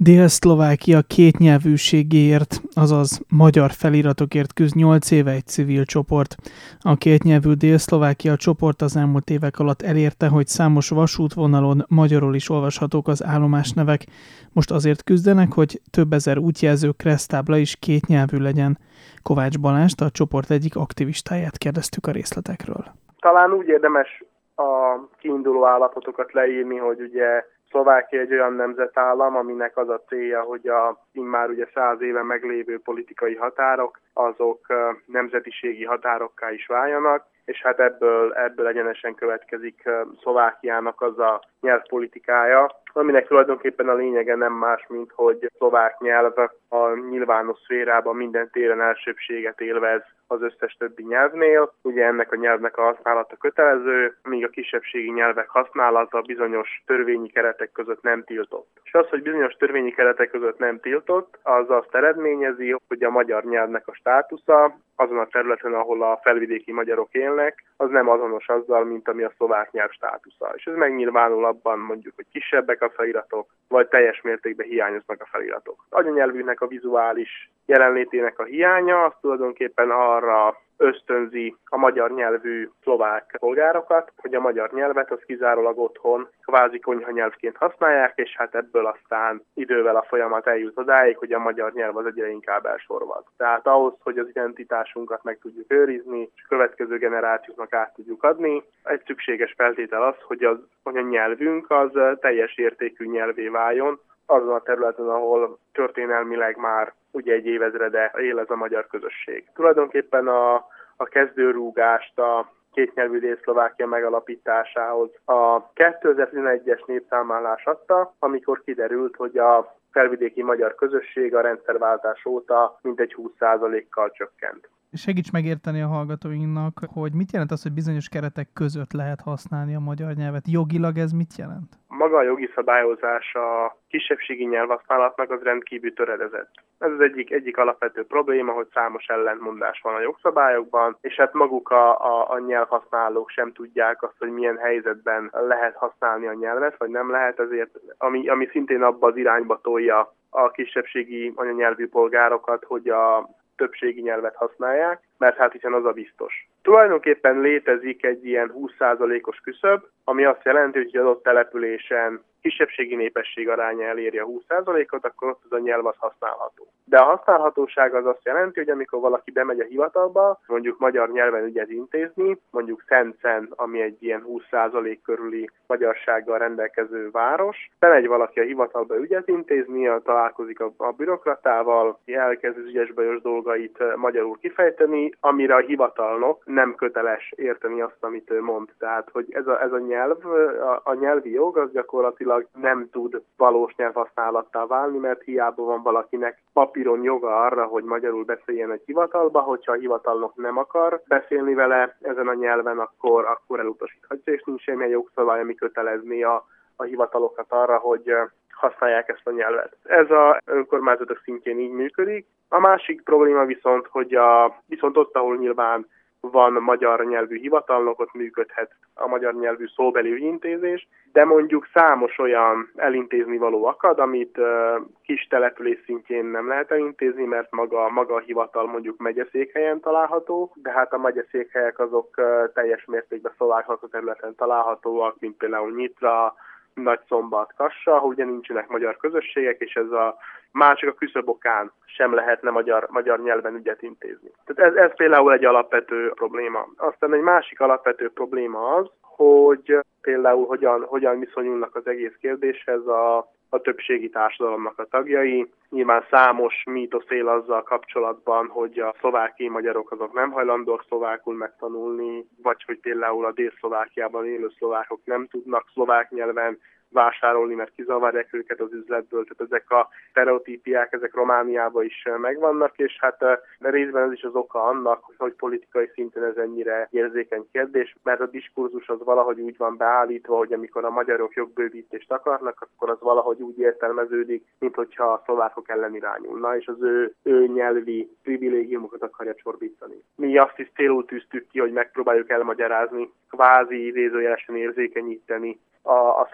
Dél-Szlovákia kétnyelvűségéért, azaz magyar feliratokért küzd 8 éve egy civil csoport. A kétnyelvű Dél-Szlovákia csoport az elmúlt évek alatt elérte, hogy számos vasútvonalon magyarul is olvashatók az állomásnevek. Most azért küzdenek, hogy több ezer útjelző kereszttábla is kétnyelvű legyen. Kovács Balást, a csoport egyik aktivistáját kérdeztük a részletekről. Talán úgy érdemes a kiinduló állapotokat leírni, hogy ugye Szlovákia egy olyan nemzetállam, aminek az a célja, hogy a immár ugye 100 éve meglévő politikai határok, azok nemzetiségi határokká is váljanak, és hát ebből egyenesen következik Szlovákiának az a nyelvpolitikája, aminek tulajdonképpen a lényege nem más, mint hogy szlovák nyelv a nyilvános szférában minden téren elsőbbséget élvez az összes többi nyelvnél. Ugye ennek a nyelvnek a használata kötelező, míg a kisebbségi nyelvek használata bizonyos törvényi keretek között nem tiltott. És az, hogy bizonyos törvényi keretek között nem tiltott, az azt eredményezi, hogy a magyar nyelvnek a státusza azon a területen, ahol a felvidéki magyarok élnek, az nem azonos azzal, mint ami a szlovák nyelv státusza. És ez megnyilvánul abban mondjuk, hogy kisebbek a feliratok, vagy teljes mértékben hiányoznak a feliratok. Anyanyelvűnek a vizuális jelenlétének a hiánya, az tulajdonképpen arra ösztönzi a magyar nyelvű szlovák polgárokat, hogy a magyar nyelvet az kizárólag otthon kvázi konyhanyelvként használják, és hát ebből aztán idővel a folyamat eljut odáig, hogy a magyar nyelv az egyre inkább elsorvad. Tehát ahhoz, hogy az identitásunkat meg tudjuk őrizni, és a következő generációknak át tudjuk adni, egy szükséges feltétel az, hogy a nyelvünk az teljes értékű nyelvé váljon, azon a területen, ahol történelmileg már ugye egy évezrede él ez a magyar közösség. Tulajdonképpen a kezdőrúgást a kétnyelvű Dél-Szlovákia megalapításához a 2011-es népszámlálás adta, amikor kiderült, hogy a felvidéki magyar közösség a rendszerváltás óta mintegy 20%-kal csökkent. Segíts megérteni a hallgatóinknak, hogy mit jelent az, hogy bizonyos keretek között lehet használni a magyar nyelvet. Jogilag ez mit jelent? Maga a jogi szabályozás a kisebbségi nyelvhasználatnak az rendkívül töredezett. Ez az egyik alapvető probléma, hogy számos ellentmondás van a jogszabályokban, és hát maguk a nyelvhasználók sem tudják azt, hogy milyen helyzetben lehet használni a nyelvet, vagy nem lehet, ezért, ami szintén abba az irányba tolja a kisebbségi anyanyelvű polgárokat, hogy a többségi nyelvet használják, mert hát hiszen az a biztos. Tulajdonképpen létezik egy ilyen 20%-os küszöb, ami azt jelenti, hogy egy adott településen kisebbségi népesség aránya eléri a 20%-ot, akkor ott az a nyelv az használható. De a használhatóság az azt jelenti, hogy amikor valaki bemegy a hivatalba, mondjuk magyar nyelven ügyet intézni, mondjuk Szencen, ami egy ilyen 20% körüli magyarsággal rendelkező város, bemegy valaki a hivatalba ügyet intézni, találkozik a bürokratával, elkezd az ügyes-bajos dolgait magyarul kifejteni, amire a hivatalnok nem köteles érteni azt, amit ő mond. Tehát, hogy ez a nyelv, a nyelvi jog az gyakorlatilag nem tud valós nyelvhasználattá válni, mert hiába van valakinek papíron joga arra, hogy magyarul beszéljen egy hivatalba, hogyha a hivatalnok nem akar beszélni vele ezen a nyelven, akkor elutasíthatja, és nincs semmilyen jogszabály, ami kötelezné a hivatalokat arra, hogy használják ezt a nyelvet. Ez az önkormányzatok szintjén így működik. A másik probléma viszont, hogy viszont ott, ahol nyilván van magyar nyelvű hivatalnok, ott működhet a magyar nyelvű szóbeli ügyintézés, de mondjuk számos olyan elintézni való akad, amit kis település szintjén nem lehet elintézni, mert maga a hivatal mondjuk megyeszékhelyen található, de hát a megyeszékhelyek azok teljes mértékben szlovák területen találhatóak, mint például Nyitra, Nagyszombat, Kassa, ugye nincsenek magyar közösségek, és ez a másik a küszöbokán sem lehetne magyar nyelven ügyet intézni. Tehát ez például egy alapvető probléma. Aztán egy másik alapvető probléma az, hogy például hogyan viszonyulnak az egész kérdéshez a többségi társadalomnak a tagjai. Nyilván számos mítosz él azzal kapcsolatban, hogy a szlovákiai magyarok azok nem hajlandóak szlovákul megtanulni, vagy hogy például a Dél-Szlovákiában élő szlovákok nem tudnak szlovák nyelven vásárolni, mert kizavarják őket az üzletből, tehát ezek a sztereotípiák, ezek Romániában is megvannak, és hát részben ez is az oka annak, hogy politikai szinten ez ennyire érzékeny kérdés, mert a diskurzus az valahogy úgy van beállítva, hogy amikor a magyarok jogbővítést akarnak, akkor az valahogy úgy értelmeződik, mint hogyha a szlovákok ellen irányulna, és az ő nyelvi privilégiumokat akarja csorbítani. Mi azt is célul tűztük ki, hogy megpróbáljuk elmagyarázni, kvázi idézőjelesen érzékenyíteni a szlovákok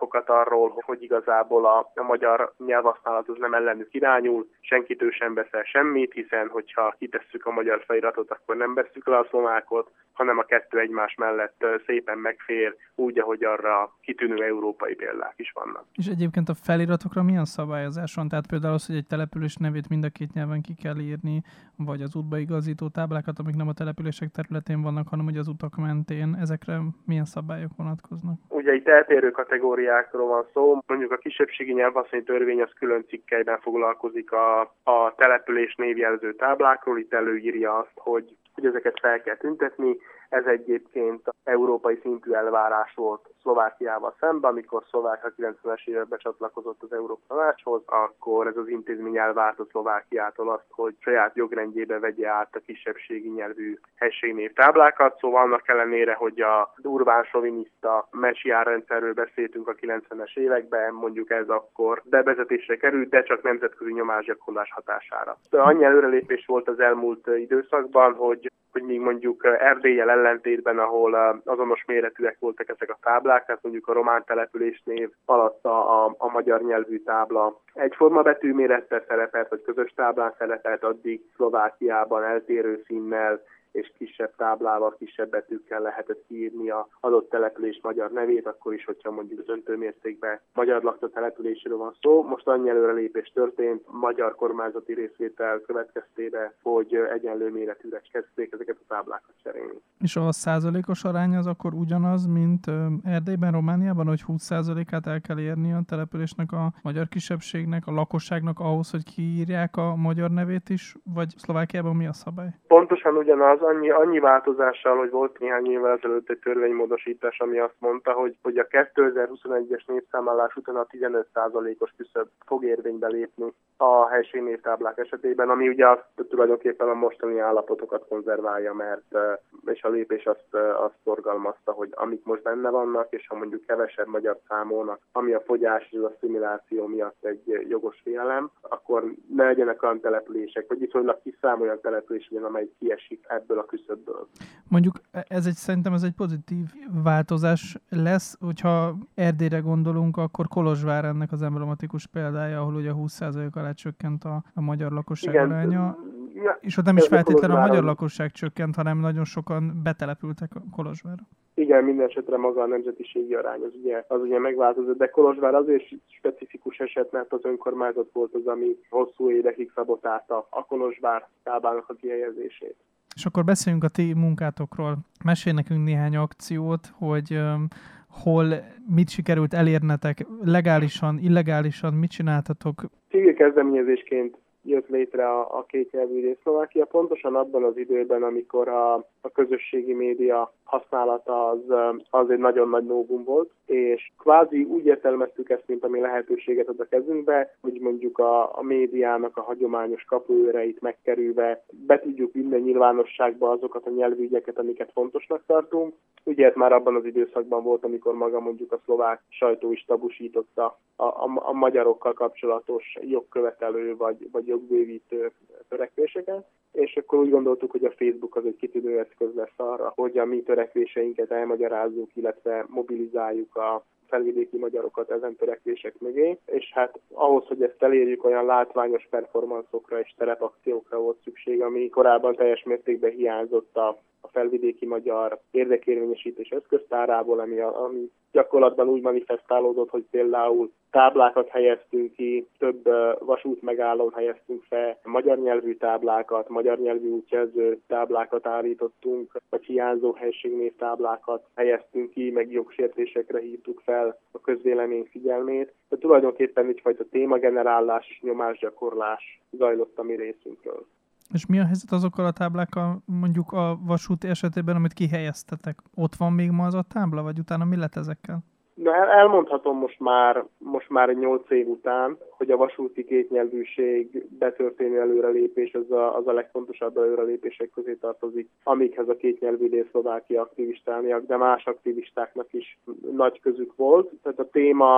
infokat arról, hogy igazából a magyar nyelvhasználat az nem ellenük irányul, senkitől sem veszel semmit, hiszen hogyha kitesszük a magyar feliratot, akkor nem vesszük le a szlovákot, hanem a kettő egymás mellett szépen megfér, úgy, ahogy arra kitűnő európai példák is vannak. És egyébként a feliratokra milyen szabályozás van? Tehát például az, hogy egy település nevét mind a két nyelven ki kell írni, vagy az útbaigazító táblákat, amik nem a települések területén vannak, hanem ugye az utak mentén. Ezekre milyen szabályok vonatkoznak? Ugye itt eltérő kategóriákról van szó. Mondjuk a kisebbségi nyelvhasználati törvény az külön cikkelyben foglalkozik a település névjelző táblákról. Itt előírja azt, hogy ezeket fel kell tüntetni. Ez egyébként európai szintű elvárás volt Szlovákiával szemben, amikor Szlovákia 90-es években csatlakozott az Európa Tanácshoz, akkor ez az intézmény elvárta Szlovákiától azt, hogy saját jogrendjébe vegye át a kisebbségi nyelvű helységnévtáblákat. Szóval annak ellenére, hogy a durván soviniszta mesiárrendszerről beszéltünk a 90-es években, mondjuk ez akkor bevezetésre került, de csak nemzetközi nyomásgyakorlás hatására. Annyi előrelépés volt az elmúlt időszakban, hogy míg mondjuk Erdéllyel ellentétben, ahol azonos méretűek voltak ezek a táblák, tehát mondjuk a román településnév alatt a magyar nyelvű tábla egyforma betűmérettel szerepelt, vagy közös táblán szerepelt, addig Szlovákiában eltérő színnel és kisebb táblával, kisebb betűkkel lehetett kiírni az adott település magyar nevét, akkor is, hogyha mondjuk döntő mértékben magyar lakta településről van szó. Most annyi előrelépés történt magyar kormányzati részvétel következtében, hogy egyenlő méretűre kezdték ezeket a táblákat cserélni. És a százalékos arány az akkor ugyanaz, mint Erdélyben, Romániában, hogy 20%-át el kell érni a településnek, a magyar kisebbségnek, a lakosságnak ahhoz, hogy kiírják a magyar nevét is, vagy Szlovákiában mi a szabály? Pontosan ugyanaz, annyi változással, hogy volt néhány évvel ezelőtt egy törvénymódosítás, ami azt mondta, hogy a 2021-es népszámlálás után a 15%-os küszöb fog érvénybe lépni a helységnévtáblák esetében, ami ugye azt tulajdonképpen a mostani állapotokat konzerválja, mert és a lépés azt szorgalmazta, hogy amik most benne vannak, és ha mondjuk kevesebb magyar számolnak, ami a fogyás és az asszimiláció miatt egy jogos félelem, akkor ne legyenek olyan települések, vagy viszonylag kiszámoljan település, amely kiesik ebből a küszöbből. Mondjuk szerintem ez egy pozitív változás lesz, hogyha Erdélyre gondolunk, akkor Kolozsvár ennek az emblematikus példája, ahol ugye 20% alá csökkent a magyar lakosság aránya. És ott nem is feltétlenül a magyar lakosság csökkent, hanem nagyon sokan betelepültek a Kolozsvárra. Igen, minden esetre maga a nemzetiségi arány az ugye megváltozott, de Kolozsvár azért specifikus eset, mert az önkormányzat volt az, ami hosszú évekig szabotálta a Kolozsvár táblának a kihelyezését. És akkor beszéljünk a ti munkátokról. Mesélj nekünk néhány akciót, hogy hol mit sikerült elérnetek, legálisan, illegálisan, mit csináltatok? Civil kezdeményezésként jött létre a kétnyelvű Dél-Szlovákia, pontosan abban az időben, amikor a közösségi média használata az egy nagyon nagy novum volt, és kvázi úgy értelmeztük ezt, mint ami lehetőséget ad a kezünkbe, hogy mondjuk a médiának a hagyományos kapuőreit megkerülve be tudjuk vinni nyilvánosságba azokat a nyelvügyeket, amiket fontosnak tartunk. Ugye ez már abban az időszakban volt, amikor maga mondjuk a szlovák sajtó is tabusította a magyarokkal kapcsolatos jogkövetelő vagy jogbővítő törekvéseket, és akkor úgy gondoltuk, hogy a Facebook az egy kitűnő eszköz lesz arra, hogy a mi törekvéseinket elmagyarázzuk, illetve mobilizáljuk a felvidéki magyarokat ezen törekvések mögé, és hát ahhoz, hogy ezt elérjük, olyan látványos performanszokra és terepakciókra volt szükség, ami korábban teljes mértékben hiányzott a felvidéki magyar érdekérvényesítés eszköztárából, ami gyakorlatban úgy manifestálódott, hogy például táblákat helyeztünk ki, több vasútmegállón helyeztünk fel, magyar nyelvű táblákat, magyar nyelvű útjelző táblákat állítottunk, vagy hiányzó helységnévtáblákat helyeztünk ki, meg jogsértésekre hívtuk fel a közvélemény figyelmét. De tulajdonképpen egyfajta témagenerálás és nyomásgyakorlás zajlott a mi részünkről. És mi a helyzet azokkal a táblákkal, mondjuk a vasúti esetében, amit kihelyeztetek? Ott van még ma az a tábla, vagy utána mi lett ezekkel? Na, elmondhatom most már 8 év után, hogy a vasúti kétnyelvűség betörténő előrelépés az a legfontosabb előrelépések közé tartozik, amikhez a kétnyelvű Dél-Szlovákia aktivistának, de más aktivistáknak is nagy közük volt. Tehát a téma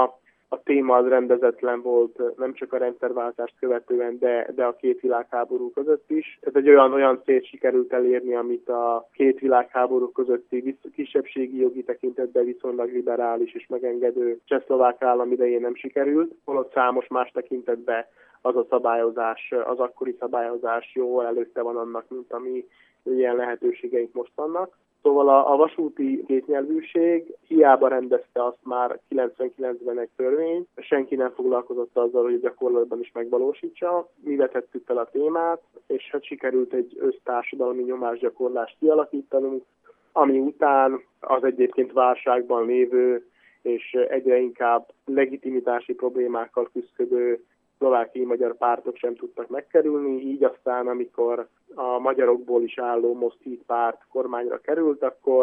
a téma az rendezetlen volt, nem csak a rendszerváltást követően, de a két világháború között is. Ez egy olyan célt sikerült elérni, amit a két világháború közötti kisebbségi jogi tekintetben viszonylag liberális és megengedő csehszlovák állam idején nem sikerült, holott számos más tekintetben az a szabályozás, az akkori szabályozás jóval előtte van annak, mint ami ilyen lehetőségeink most vannak. Szóval a vasúti kétnyelvűség hiába rendezte azt már 99-ben egy törvény, senki nem foglalkozott azzal, hogy gyakorlatban is megvalósítsa. Mi vetettük fel a témát, és hát sikerült egy össztársadalmi nyomásgyakorlást kialakítanunk, ami után az egyébként válságban lévő és egyre inkább legitimitási problémákkal küzdő szlovákiai magyar pártok sem tudtak megkerülni, így aztán, amikor a magyarokból is álló Most Híd párt kormányra került,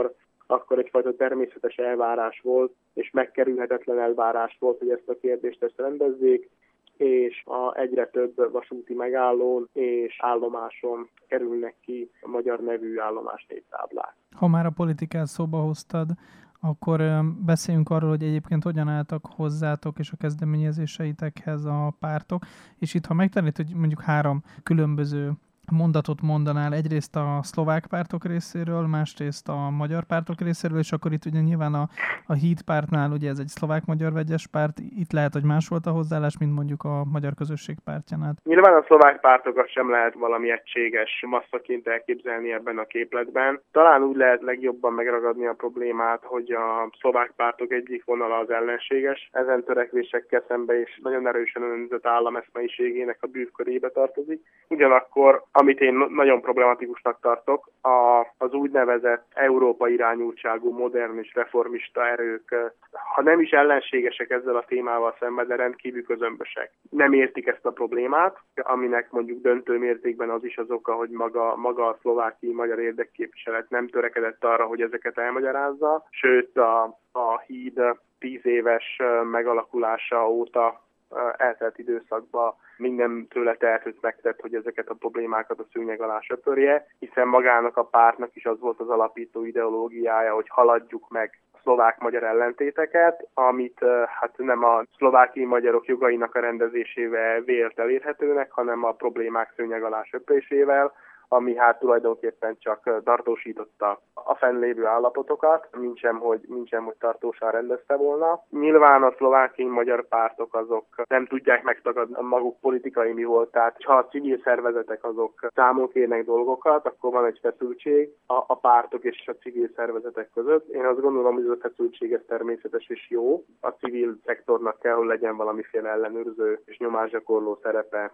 akkor egyfajta természetes elvárás volt, és megkerülhetetlen elvárás volt, hogy ezt a kérdést rendezzék, és egyre több vasúti megállón és állomáson kerülnek ki a magyar nevű állomás névtáblák. Ha már a politikát szóba hoztad, akkor beszéljünk arról, hogy egyébként hogyan álltak hozzátok és a kezdeményezéseitekhez a pártok. És itt, ha megtennéd, hogy mondjuk 3 különböző mondatot mondanál, egyrészt a szlovák pártok részéről, másrészt a magyar pártok részéről, és akkor itt ugye nyilván a Híd pártnál, ugye ez egy szlovák-magyar vegyes párt, itt lehet, hogy más volt a hozzáállás, mint mondjuk a Magyar Közösség pártjánál. Nyilván a szlovák pártokat sem lehet valami egységes masszaként elképzelni ebben a képletben. Talán úgy lehet legjobban megragadni a problémát, hogy a szlovák pártok egyik vonala az ellenséges, ezen törekvésekkel szembe és nagyon erősen önzött állam eszmeiségének a bűvkörébe tartozik. Ugyanakkor amit én nagyon problematikusnak tartok, az úgynevezett európai irányultságú, modern és reformista erők, ha nem is ellenségesek ezzel a témával szemben, de rendkívül közömbösek. Nem értik ezt a problémát, aminek mondjuk döntő mértékben az is az oka, hogy maga a szlovákiai magyar érdekképviselet nem törekedett arra, hogy ezeket elmagyarázza, sőt a híd 10 éves megalakulása óta eltelt időszakban minden tőle tehetőt megtett, hogy ezeket a problémákat a szőnyeg alá söpörje, hiszen magának a pártnak is az volt az alapító ideológiája, hogy haladjuk meg a szlovák-magyar ellentéteket, amit hát nem a szlovákiai magyarok jogainak a rendezésével vélt elérhetőnek, hanem a problémák szőnyeg alá söprésével, ami hát tulajdonképpen csak tartósította a fennlévő állapotokat, mintsem, hogy tartósan rendezte volna. Nyilván a szlovákiai magyar pártok azok nem tudják megtagadni a maguk politikai mi voltát. Ha a civil szervezetek azok számon kérnek dolgokat, akkor van egy feszültség a pártok és a civil szervezetek között. Én azt gondolom, hogy ez a feszültség ez természetes és jó. A civil szektornak kell, hogy legyen valamiféle ellenőrző és nyomásgyakorló szerepe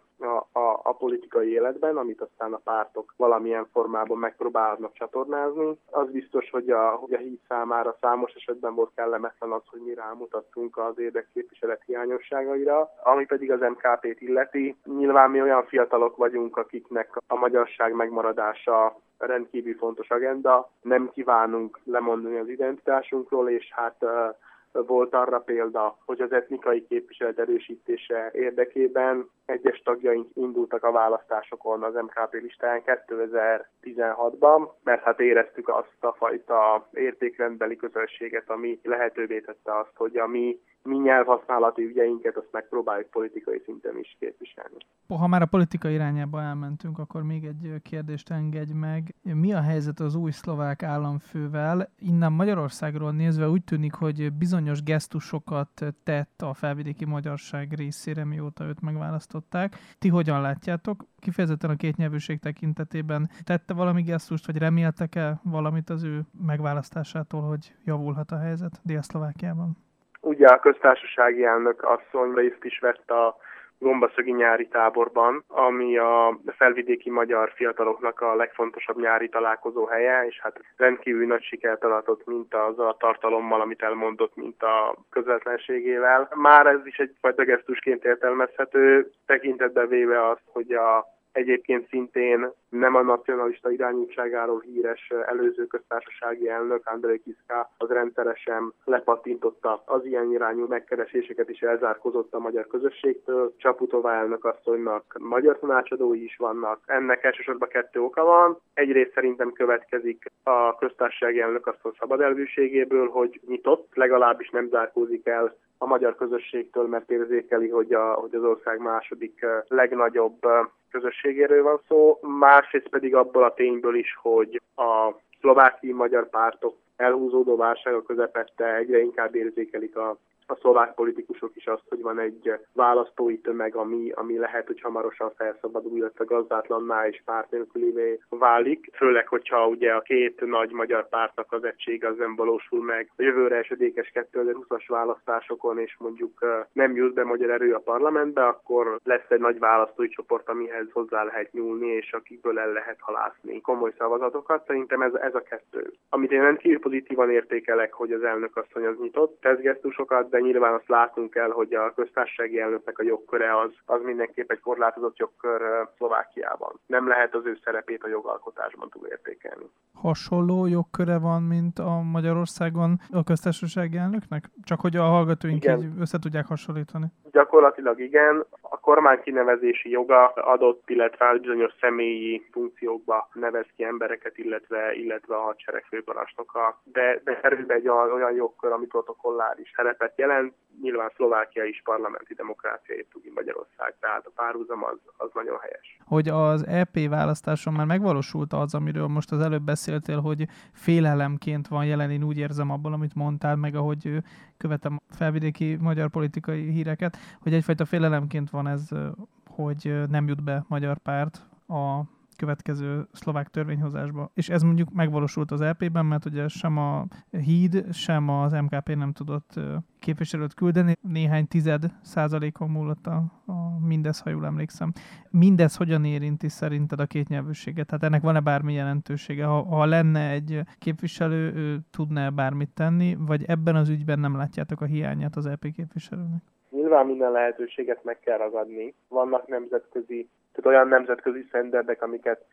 a politikai életben, amit aztán a pártok valamilyen formában megpróbálnak csatornázni. Az biztos, hogy a Híd számára számos esetben volt kellemetlen az, hogy mi rámutattunk az érdekképviselet hiányosságaira, ami pedig az MKP-t illeti. Nyilván mi olyan fiatalok vagyunk, akiknek a magyarság megmaradása rendkívül fontos agenda. Nem kívánunk lemondani az identitásunkról, és hát volt arra példa, hogy az etnikai képviselet erősítése érdekében egyes tagjaink indultak a választásokon az MKP listáján 2016-ban, mert hát éreztük azt a fajta értékrendbeli közösséget, ami lehetővé tette azt, hogy a mi nyelvhasználati ügyeinket azt megpróbáljuk politikai szinten is képviselni. Ha már a politika irányába elmentünk, akkor még egy kérdést engedj meg. Mi a helyzet az új szlovák államfővel? Innen Magyarországról nézve úgy tűnik, hogy bizonyos gesztusokat tett a felvidéki magyarság részére, mióta őt megválasztották. Ti hogyan látjátok? Kifejezetten a kétnyelvűség tekintetében tette valami gesztust, vagy reméltek-e valamit az ő megválasztásától, hogy javulhat a helyzet Dél-Szlovákiában? Ugye a köztársasági elnök asszony részt is vett a gombaszögi nyári táborban, ami a felvidéki magyar fiataloknak a legfontosabb nyári találkozó helye, és hát rendkívül nagy sikert aratott, mint az a tartalommal, amit elmondott, mint a közvetlenségével. Már ez is egyfajta gesztusként értelmezhető, tekintetbe véve azt, hogy egyébként szintén nem a nacionalista irányultságáról híres előző köztársasági elnök, Andrej Kiska, az rendszeresen lepattintotta az ilyen irányú megkereséseket és elzárkozott a magyar közösségtől. Csaputova elnök asszonynak magyar tanácsadói is vannak. Ennek elsősorban 2 oka van. Egyrészt szerintem következik a köztársasági elnök asszony szabad elvűségéből, hogy nyitott, legalábbis nem zárkózik el a magyar közösségtől, mert érzékeli, hogy az ország második legnagyobb közösségéről van szó. Másrészt pedig abból a tényből is, hogy a szlovákiai magyar pártok elhúzódó válsága közepette egyre inkább érzékelik a szlovák politikusok is azt, hogy van egy választói tömeg, ami lehet, hogy hamarosan felszabadul, illetve gazdátlanná és párt nélkülivé válik. Főleg, hogyha ugye a két nagy magyar pártnak az egysége az nem valósul meg a jövőre esedékes 2020-as választásokon, és mondjuk nem jut be magyar erő a parlamentbe, akkor lesz egy nagy választói csoport, amihez hozzá lehet nyúlni, és akikből el lehet halászni komoly szavazatokat. Szerintem ez a kettő. Amit én rendkívül pozitívan értékelek, hogy az elnök asszony az nyitott tesztgesztusokat, de nyilván azt látunk el, hogy a köztársasági elnöknek a jogköre az mindenképp egy korlátozott jogkör Szlovákiában. Nem lehet az ő szerepét a jogalkotásban túlértékelni. Hasonló jogköre van, mint a Magyarországon a köztársasági elnöknek? Csak hogy a hallgatóink így össze tudják hasonlítani. Gyakorlatilag igen. A kormány kinevezési joga adott, illetve bizonyos személyi funkciókba nevez ki embereket, illetve a hadsereg főparancsnoka. De erőben egy olyan jogkör, ami protokolláris szerepet jelent. Nyilván Szlovákia is parlamenti demokrácia épp Magyarország, tehát a párhuzam az nagyon helyes. Hogy az EP választáson már megvalósult az, amiről most az előbb beszéltél, hogy félelemként van jelen, én úgy érzem abból, amit mondtál, meg ahogy követem felvidéki magyar politikai híreket, hogy egyfajta félelemként van ez, hogy nem jut be magyar párt a következő szlovák törvényhozásba. És ez mondjuk megvalósult az EP-ben, mert ugye sem a Híd, sem az MKP nem tudott képviselőt küldeni. Néhány 10% múlott a mindez, ha jól emlékszem. Mindez hogyan érinti szerinted a kétnyelvűséget? Tehát ennek van-e bármi jelentősége? Ha lenne egy képviselő, ő tudna bármit tenni, vagy ebben az ügyben nem látjátok a hiányát az EP képviselőnek? Nyilván minden lehetőséget meg kell ragadni. Vannak olyan nemzetközi sztenderdek, amiket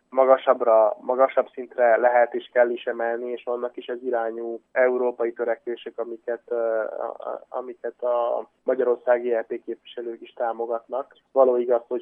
magasabb szintre lehet és kell is emelni, és vannak is ez irányú európai törekvések, amiket a magyarországi EP képviselők is támogatnak. Való igaz, hogy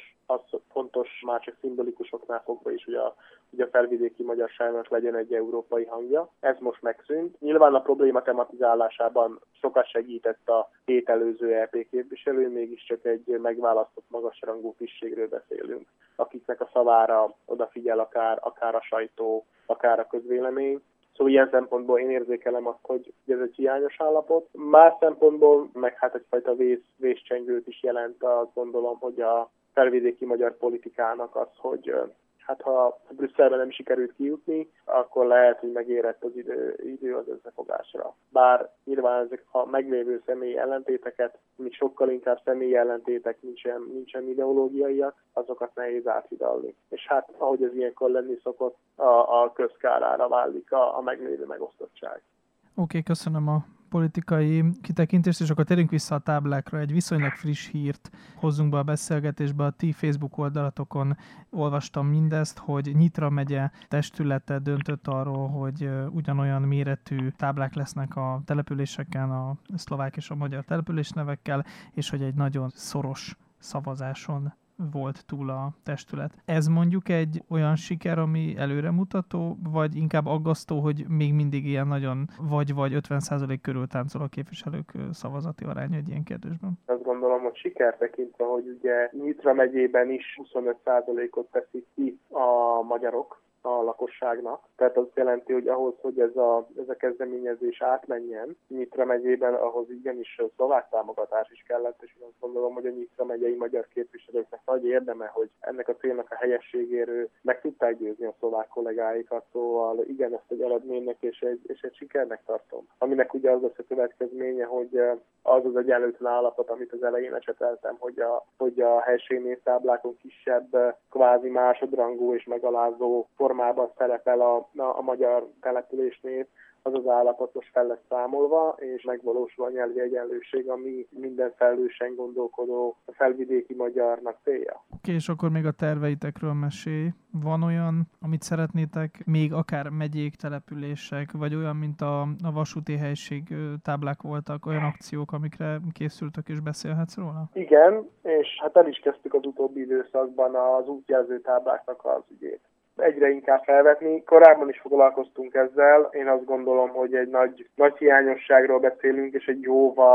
fontos már csak szimbolikusoknál fogva is, hogy a felvidéki magyarságnak legyen egy európai hangja. Ez most megszűnt. Nyilván a probléma tematizálásában sokat segített a két előző EP képviselő, mégiscsak egy megválasztott magasrangú tisztségről beszélünk, akiknek a szavára odafigyel akár a sajtó, akár a közvélemény. Szóval ilyen szempontból én érzékelem azt, hogy ez egy hiányos állapot. Más szempontból meg hát egyfajta vészcsengőt is jelent, azt gondolom, hogy a felvidéki magyar politikának az, hogy hát ha Brüsszelben nem sikerült kijutni, akkor lehet, hogy megérett az idő az összefogásra. Bár nyilván ezek a meglévő személyi ellentéteket, még sokkal inkább személyi ellentétek, nincsen ideológiaiak, azokat nehéz áthidalni. És hát ahogy ez ilyenkor lenni szokott, a közkárára válik a meglévő megosztottság. Oké, köszönöm a politikai kitekintést, és akkor térjünk vissza a táblákra. Egy viszonylag friss hírt hozzunk be a beszélgetésbe. A ti Facebook oldalatokon olvastam mindezt, hogy Nyitra megye testülete döntött arról, hogy ugyanolyan méretű táblák lesznek a településeken, a szlovák és a magyar településnevekkel, és hogy egy nagyon szoros szavazáson volt túl a testület. Ez mondjuk egy olyan siker, ami előremutató, vagy inkább aggasztó, hogy még mindig ilyen nagyon vagy 50% körül táncol a képviselők szavazati aránya egy ilyen kérdésben? Azt gondolom, hogy siker tekintve, hogy ugye Nyitra megyében is 25%-ot teszik ki a magyarok a lakosságnak. Tehát az jelenti, hogy ahhoz, hogy ez a kezdeményezés átmenjen Nyitra megyében, ahhoz igenis szlovák támogatás is kellett, és én azt gondolom, hogy a Nyitra megyei magyar képviselőknek nagy érdeme, hogy ennek a célnak a helyességéről meg tudták győzni a szlovák kollégáikat, szóval igen, ezt egy eredménynek és egy sikernek tartom. Aminek ugye az lesz a következménye, hogy az egyenlőtlen állapot, amit az elején eseteltem, hogy a helységnévtáblákon kisebb, kvázi másodrangú és megalázó formában szerepel a magyar településnév, az az állapot most fel lesz számolva, és megvalósul a nyelvi egyenlőség, ami minden felelősen gondolkodó felvidéki magyarnak célja. Oké, és akkor még a terveitekről mesélj. Van olyan, amit szeretnétek, még akár megyék, települések, vagy olyan, mint a vasúti helység táblák voltak, olyan akciók, amikre készültök és beszélhetsz róla? Igen, és hát el is kezdtük az utóbbi időszakban az útjelző tábláknak az ügyét. Egyre inkább felvetni. Korábban is foglalkoztunk ezzel. Én azt gondolom, hogy egy nagy hiányosságról beszélünk, és egy jóval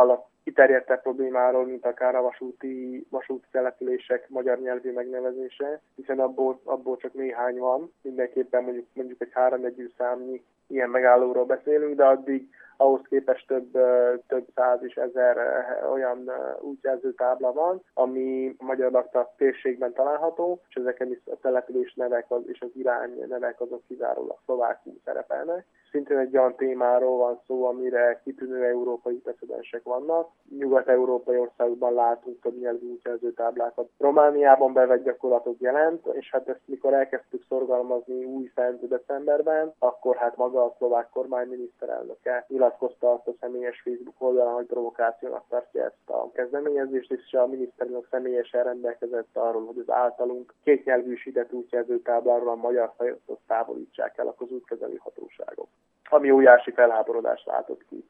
kiterjedtebb problémáról, mint akár a vasúti települések magyar nyelvű megnevezése, hiszen abból csak néhány van. Mindenképpen mondjuk egy 3-4 számnyi ilyen megállóról beszélünk, de addig ahhoz képest több száz és ezer olyan útjelzőtábla van, ami a magyar lakta térségben található, és ezeken is a település nevek és az irány nevek azok kizárólag szlovákul szerepelnek. Szintén egy olyan témáról van szó, amire kitűnő európai precedensek vannak. Nyugat-európai országokban látunk több nyelvű útjelzőtáblákat. Romániában bevett gyakorlatot jelent, és hát ezt mikor elkezdtük szorgalmazni újfent decemberben, akkor hát maga a szlovák kormány miniszterelnöke nyilatkozta azt a személyes Facebook oldalon, hogy provokációnak tartja ezt a kezdeményezést, és a miniszterelnök személyesen rendelkezett arról, hogy az általunk kétnyelvűsített útjelzőtábláról a magyar feliratot távolítsák el a közútkezelő hatóságok, ami óriási felháborodást váltott ki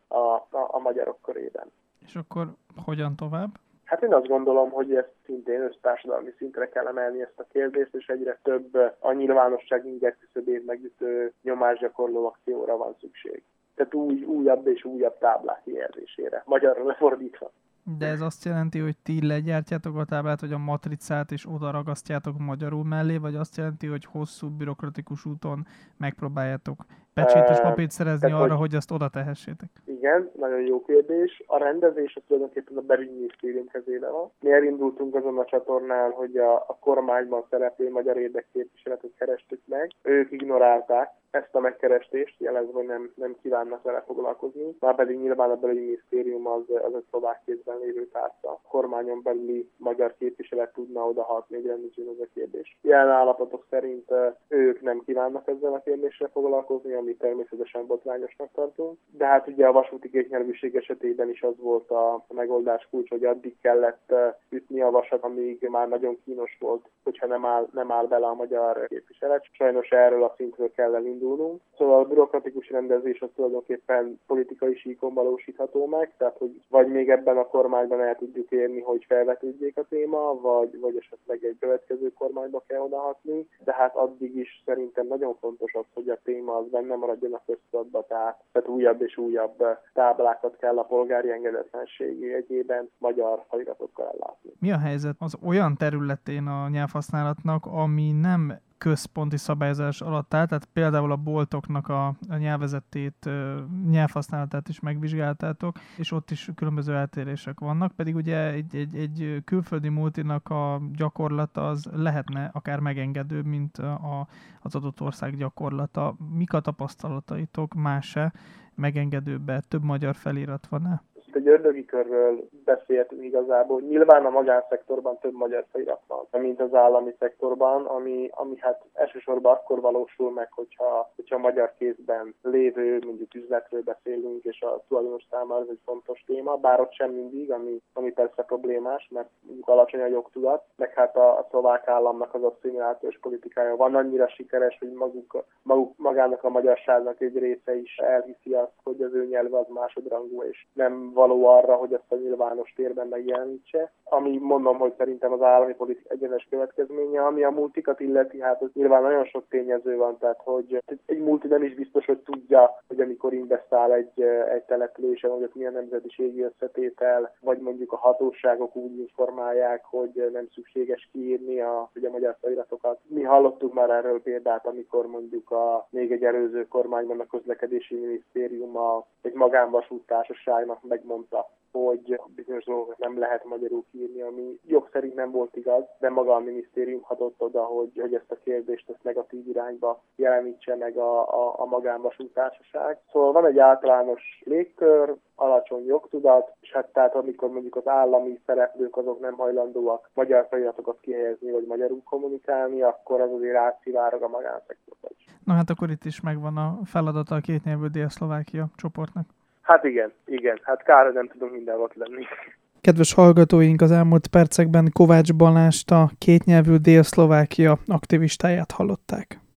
a magyarok körében. És akkor hogyan tovább? Hát én azt gondolom, hogy ezt szintén össztársadalmi szintre kell emelni ezt a kérdést, és egyre több a nyilvánosság inger küszöbét megütő nyomásgyakorló akcióra van szükség. Tehát újabb és újabb táblák kijelzésére, magyarra lefordítva. De ez azt jelenti, hogy ti legyártjátok a táblát, vagy a matricát, és oda ragasztjátok magyarul mellé, vagy azt jelenti, hogy hosszú bürokratikus úton megpróbáljátok pecsétes papírt szerezni arra, hogy azt oda tehessétek? Igen, nagyon jó kérdés. A rendezés az tulajdonképpen a belügyminisztérium kezében van. Mi elindultunk azon a csatornán, hogy a kormányban szereplő magyar érdekképviseletet kerestük meg. Ők ignorálták ezt a megkerestést, jelezve, hogy nem kívánnak vele foglalkozni. Már pedig nyilván a belügyminisztérium az egy szlovák kézben lévő tárca. A kormányon belüli magyar képviselet tudna odahatni, hogy rendezőn ez a kérdés. Jelen állapotok szerint ők nem kívánnak ezzel a kérdéssel foglalkozni, ami természetesen botrányosnak tartunk. De hát ugye a vasúti kétnyelvűség esetében is az volt a megoldás kulcs, hogy addig kellett ütni a vasat, amíg már nagyon kínos volt, hogyha nem áll bele a magyar képviselet. Sajnos erről a szintről kell elindulnunk. Szóval a bürokratikus rendezés az tulajdonképpen politikai síkon valósítható meg, tehát hogy vagy még ebben a kormányban el tudjuk érni, hogy felvetődjék a téma, vagy esetleg egy következő kormányba kell odahatni, de hát addig is szerintem nagyon fontos az, hogy a téma az benne maradjon a köztudatba, tehát újabb és újabb táblákat kell a polgári engedetlenség jegyében magyar feliratokkal ellátni. Mi a helyzet az olyan területén a nyelvhasználatnak, ami nem központi szabályozás alatt áll, tehát például a boltoknak a nyelvezetét, nyelvhasználatát is megvizsgáltátok, és ott is különböző eltérések vannak, pedig ugye egy külföldi multinak a gyakorlata az lehetne akár megengedőbb, mint az adott ország gyakorlata. Mik a tapasztalataitok, más-e, megengedőbb-e, több magyar felirat van-e? Egy ördögi körről beszéltünk igazából. Nyilván a magánszektorban több magyar felirat van, mint az állami szektorban, ami hát elsősorban akkor valósul meg, hogyha magyar kézben lévő, mondjuk üzletről beszélünk, és a tulajdonos számára ez egy fontos téma, bár ott sem mindig, ami persze problémás, mert mondjuk alacsony a jogtudat, meg hát a szlovák államnak az asszimilációs politikája van annyira sikeres, hogy magának a magyarságnak egy része is elhiszi azt, hogy az ő nyelve az másodrangú, és nem való arra, hogy ezt a nyilvános térben megjelenítse. Ami mondom, hogy szerintem az állami politika egyenes következménye, ami a multikat illeti, hát az nyilván nagyon sok tényező van, tehát hogy egy multi nem is biztos, hogy tudja, hogy amikor investál egy településen, hogy ott milyen nemzetiségi összetétel, vagy mondjuk a hatóságok úgy informálják, hogy nem szükséges kiírni a magyar feliratokat. Mi hallottuk már erről példát, amikor mondjuk még egy előző kormányban a közlekedési minisztérium egy magánvasúttársaságnak megmondta, hogy bizonyos dolgokat nem lehet magyarul kiírni, ami jog szerint nem volt igaz, de maga a minisztérium hatott oda, hogy ezt a kérdést ezt negatív irányba jelenítse meg a magánvasúttársaság. Szóval van egy általános légkör, alacsony jogtudat, és hát tehát amikor mondjuk az állami szereplők azok nem hajlandóak magyar feliratokat kihelyezni, vagy magyarul kommunikálni, akkor az azért átszivárog a magánszektorba is. Na hát akkor itt is megvan a feladata a kétnyelvű Dél-Szlovákia csoportnak. Hát igen. Hát kár, hogy nem tudunk mindenhol ott lenni. Kedves hallgatóink, az elmúlt percekben Kovács Balást, a kétnyelvű Dél-Szlovákia aktivistáját hallották.